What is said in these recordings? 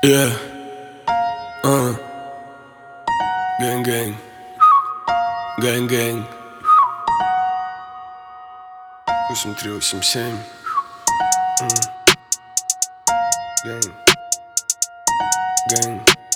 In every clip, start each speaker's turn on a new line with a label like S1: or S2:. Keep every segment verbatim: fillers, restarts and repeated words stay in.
S1: Yeah. Uh. Gang, gang. Gang, gang. восемь три восемь семь. Mm. Gang. Gang.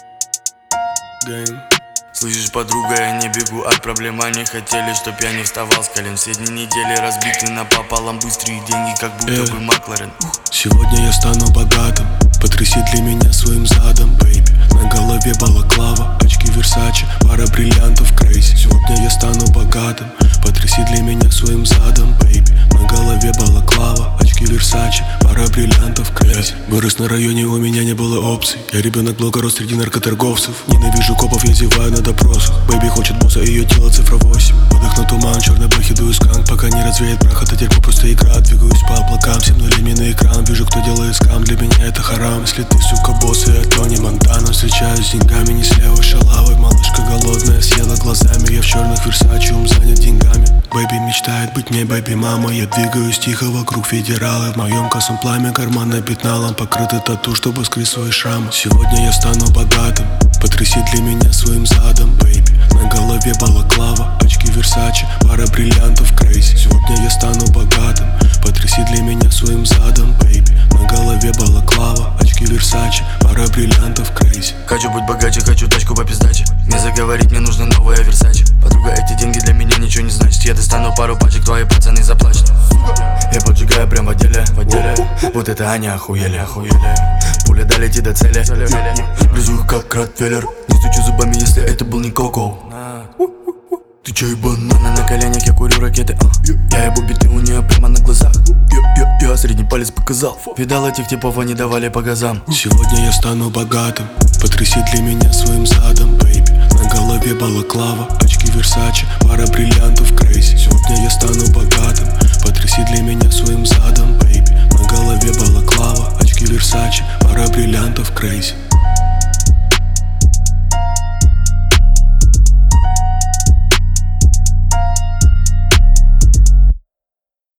S1: Gang.
S2: Слышишь, подруга, я не бегу от проблем. Они хотели, чтоб я не вставал с колен. Все дни недели разбиты напополам. Быстрые деньги, как будто
S1: yeah.
S2: бы Макларен.
S1: Сегодня я стану богатым. Потряси для меня своим задом, бэйби. На голове балаклава, очки Версаче, пара бриллиантов, крейзи. Сегодня я стану богатым. Потряси для меня своим задом, бэйби. На голове балаклава, очки Версаче, пара бриллиантов, крейзи. Вырос на районе, у меня не было опций. Я ребенок блока, рос среди наркоторговцев. Ненавижу копов, я зеваю на допросах. Бэйби хочет босса, ее тело цифра восемь. Выдох на туман, черный бэхи, дую сканк. Пока не развеет прах, это дерьмо просто игра. Двигаюсь по облакам, семь нулями на экран. Вижу, кто делает скам, для меня это харам. Если ты, сука, босс, и я Тони Монтана. Встречаюсь с деньгами, не слева шалавой. Малышка голодная, съела глазами. Я в черных Версаче, ум занят деньгами. Бэйби мечтает быть мне бэйби мама. Я двигаюсь тихо вокруг федералы. В моем косом пламя, карман напитналом. Покрыты тату, чтобы скрыть свои шрамы. Сегодня я стану богатым. Потряси для меня своим задом, бэйби. На голове балаклава, очки Версаче, пара бриллиантов, крейзи. Сегодня я стану богатым. Потряси для меня своим задом, бэйби. На голове балаклава, очки Версаче, пара бриллиантов, крейзи.
S2: Хочу быть богаче, хочу тачку по пиздаче. Не заговорить, мне нужно новая Версаче. Подруга, эти деньги для меня ничего не значат. Я достану пару пачек, твои пацаны заплачут. Я поджигаю прям в отделе, в отделе. Вот это они охуели, охуели. Пуля долетит до цели. Близу их как Ротвейлер. Не стучу зубами, если это был не Коко. Ты чё, банана на коленях, я курю ракеты. Я ебу биты у нее прямо на глазах. Я, я средний палец показал. Видал этих типов, они давали по газам.
S1: Сегодня я стану богатым. Потряси для меня своим задом, бэйби. На голове балаклава, очки Версаче, пара бриллиантов, крейзи. Сегодня я стану богатым. Потряси для меня своим задом, бэйби. На голове балаклава, очки Версаче, пара бриллиантов, крейзи.